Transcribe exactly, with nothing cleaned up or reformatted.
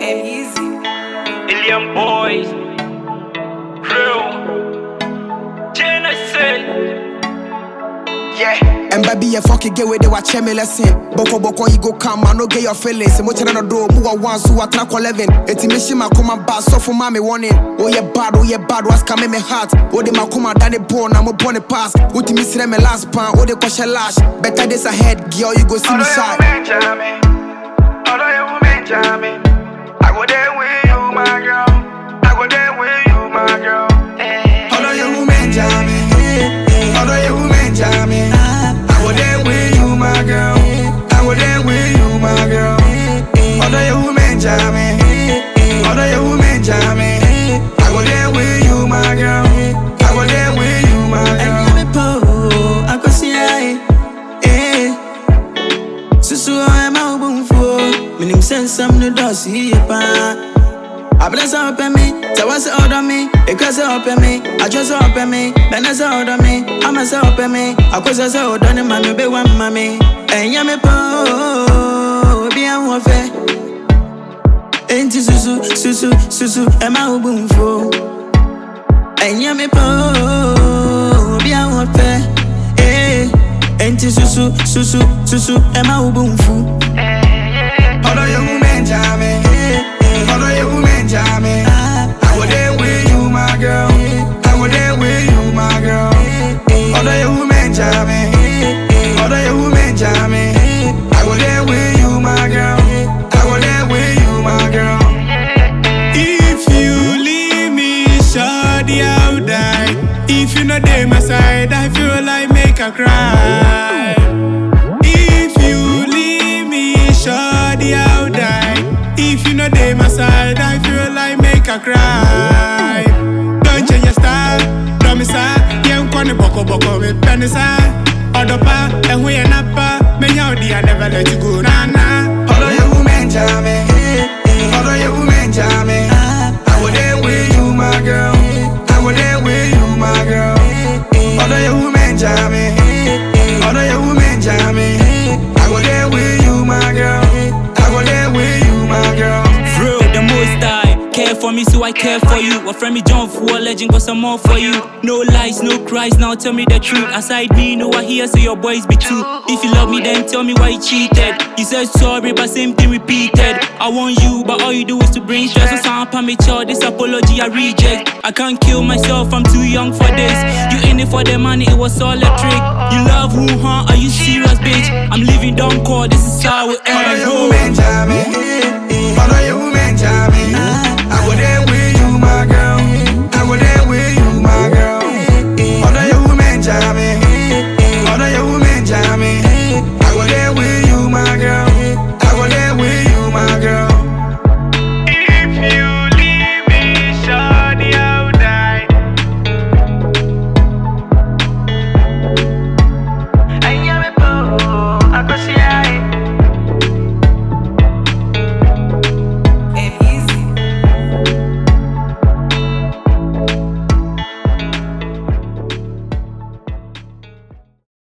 and easy. Alien boys, real, Genesis. Yeah. And baby, you fucking get with the watch me lesson. Boko boko, you go come, I no get your feelings. And much another door, move once, who are track eleven. It's me, she ma come and bass, so for mommy warning. Oh, yeah, bad, oh, yeah, bad, what's coming me heart. Oh, they ma come and down the bone, I'm upon the pass. What you miss them, last pan, oh, they question lash. Better days ahead, girl, you go see me side. Although you Benjamin, I go there with you, my girl. I go there with you, my girl. Although you Benjamin, although you Benjamin, I go there with you, my girl. I go there with you, my girl. Although you Benjamin, although you Benjamin, I go there with you, my girl. I go there with you, my girl. I go see I, eh. Susu I'm out boom for. Minim sense some no does see pa. I bless up at me, so what's out on me? It goes up at me, I just up at me, then it's out on me, I'm a up at me, I was as out on my baby one mommy, and yammy po, be a warfare. Ain't Susu, Susu, Susu, am I boom for? And yammy po, be a warfare. Eh, ain't Susu, Susu, Susu, am I boom for? Although you Benjamin, although you Benjamin, I go there with you, my girl. I go there with you, my girl. Although you Benjamin, although you Benjamin, I go there with you, my girl. I go there with you, my girl. If you leave me, shawty, I'll die. If you not there my side, I feel like make a cry. If you leave me, shawty, I'll die. If you not there my side, I feel like make a cry. Don't change your style, don't miss out. Yeah, I'm gonna boko boko with penisa. Odopa, and we are napa. Me yodi, I never let you go, na na. Although you Benjamin, although you Benjamin, I go there with you, my girl. I go there with you, my girl. Although you Benjamin, although you Benjamin, I go there with you, my girl. I go there with you, my girl. Bro, the most I care for me, so I care for you. A friend me John for a legend, got some more for you. No lies, no cries, now tell me the truth. Aside me, no I hear, so your boys be true. If you love me, then tell me why you cheated. You said sorry, but same thing repeated. I want you, but all you do is to bring stress. So sound pa me child, this apology I reject. I can't kill myself, I'm too young for this. You in it for the money, it was all a trick. You love who, huh? Are you serious, bitch? I'm leaving down call, this is how it ends. Although you Benjamin, although you